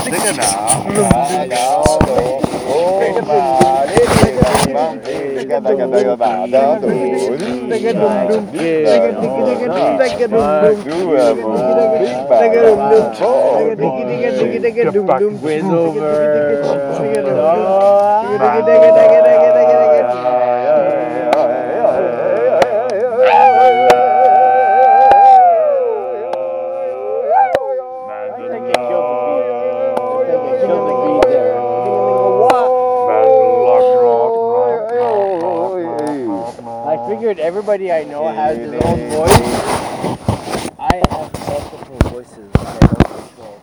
I figured everybody I know has his own voice. I have multiple voices that I don't control.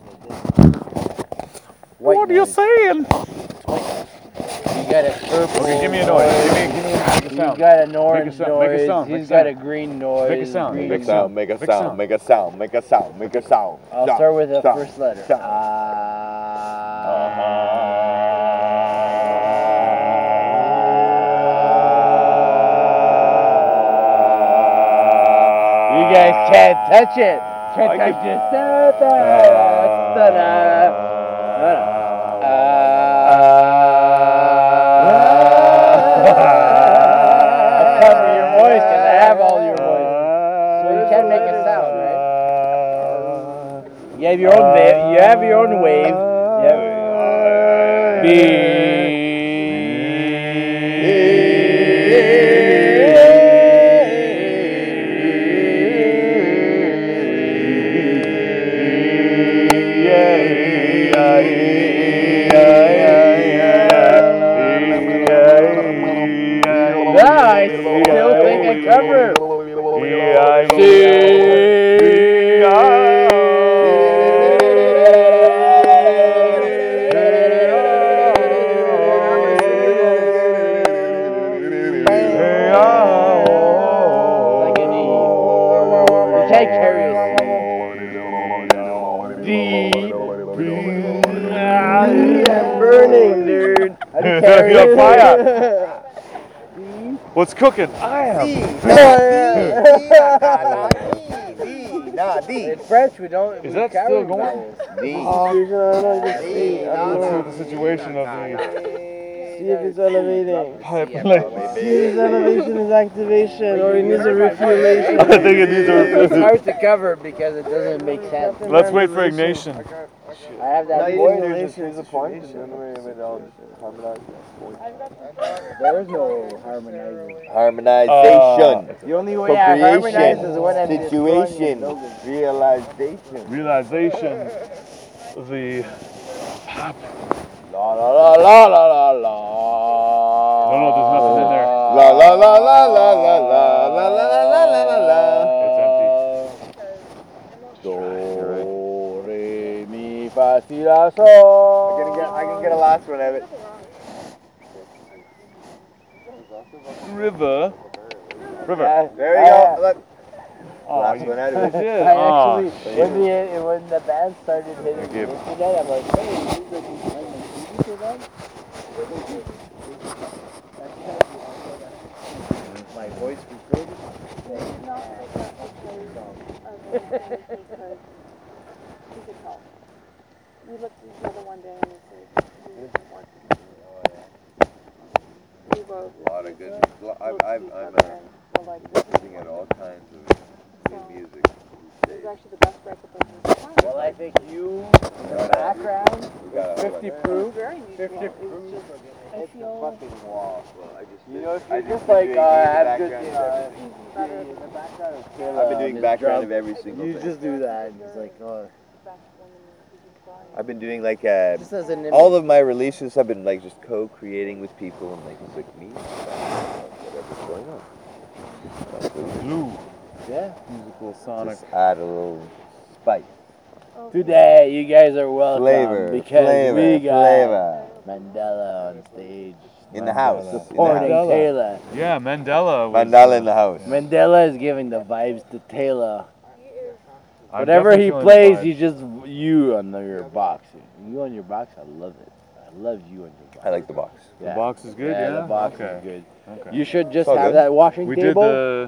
What are you saying? You got a purple. Okay, give me a noise. Give me a He's sound. got an orange Make a noise. sound. He's got a green noise. Make a sound. Green. Make a sound. Make a sound. Make a sound. Make a sound. Make a sound. I'll start with the first letter. You guys can't touch it. Can't touch it. Cover your voice because I have all your voice. So you can't make a sound, right? You have your own wave. You have your own wave. I still think I cover. You can't carry a C. I'm burning, dude. How do you carry You're on fire. it? What's cooking? I am. In French, we don't. Is we that carry still going? vowels. Let's see the situation of the See if it's elevating. pipeline. See if his elevation is activation or it needs a refuelation. I think it needs a It's revisit. hard to cover because it doesn't make sense. Let's wait for ignition. I have that No, voice. there's a point, and then we harmonize. There is no harmonizing. Harmonization. The only way I harmonize is when I'm Situation. destroying the building. Realization. Realization. The pop. La la la la la la la. No, there's nothing in there. La la la la la la la la la la la la la. It's empty. Do, re, mi, fa, si, la, so. I can get a last one of it. River. There you go. Look. Oh, Last you one out of it. did. I actually, Oh, when the band started hitting Thank you. the internet, I'm like, hey, you guys playing the TV for them? My voice recorded? We looked together one day and we said, we both A lot of good. I'm like, listening at all kinds of good music. it was actually the best record that we've done. Well, I think you, in the background, got 50 proof. Very musical. 50 It was proof. just, I It's the feel fucking wall. Well, I just You know, if I you just just been like doing have good, background of everything. better in the background of Kayla I've been on doing his background drum, of every single You thing. just do that. It's like, oh. the best when he's crying. I've been doing like Just as an image. all of my releases have been like just co-creating with people and like it's like me, whatever's going on. That's what it is. Blue. Yeah. Musical sonic. Just add a little spice, Today, you guys are welcome flavor, because flavor, we got flavor Mandela on stage. in the house. Supporting Mandela. Taylor. Yeah, Mandela. Was, Mandala in the house. Mandela is giving the vibes to Taylor. I'm Whatever definitely he feeling plays, the you just you on your box. You on your box, I love it. I love you on your box. I like the box. The box is good, yeah? The box Okay. is good. Okay. You should just It's all have good. that washing We table. did the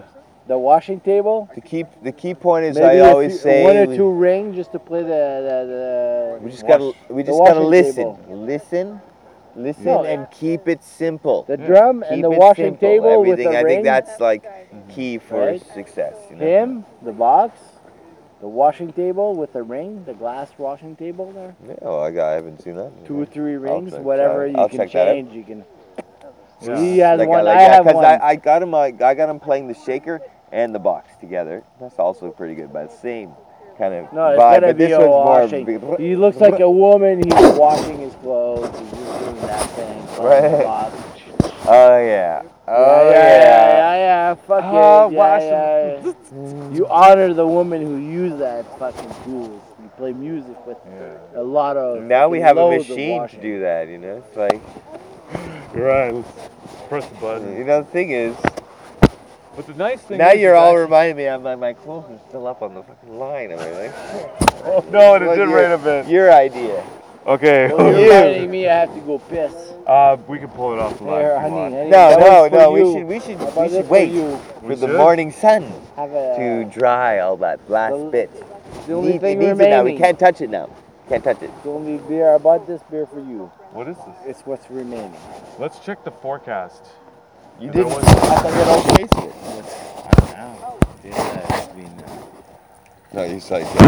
The washing table. The key point is Maybe I if always you- say one or two rings just to play we just the gotta washing listen, table. listen, No. and keep it simple. the drum and Keep the it washing simple. table with Everything. the I ring. think that's like key for Right? success. You know? Him, the box, the washing table with the ring, the glass washing table there. Yeah, well, I haven't seen that. 2 or 3 rings, check- whatever you I'll can check that out. change. You can. Yeah. He has Like, one. like I have because one. I got him. I got him playing the shaker and the box together. That's also pretty good, but same kind of No, it's vibe. gotta But be this a one's more. washing. He looks like a woman. He's washing his clothes. He's just doing that thing. playing the Right. box. Oh yeah. Oh yeah. Fuck Oh, it. wash Yeah, yeah. You honor the woman who used that fucking tools. You play music with Yeah. a lot of. Now we fucking have a loads of machine to washing. do that. You know, it's like You're right. Let's press the button. you know the thing is. But the nice thing Now is you're it's all actually- reminding me. I'm like my clothes are still up on the fucking line. Am I like? Oh no, and it Well, did your- rain a bit. Your idea. Okay. Well, you're You. reminding me I have to go piss. We can pull it off the line. Here, if you honey, want. honey. No, that no, one's for no. you. We should How about this for wait you? for We the should? morning sun Have a. to dry all that last the- bit. the only It thing needs it now. We remaining. can't touch it now. Can't touch it. The only beer I bought this beer for you. What is this? It's what's remaining. Let's check the forecast. You Is didn't. there I one- thought you had all tasted it. I don't know. Yeah, it's been. No, you said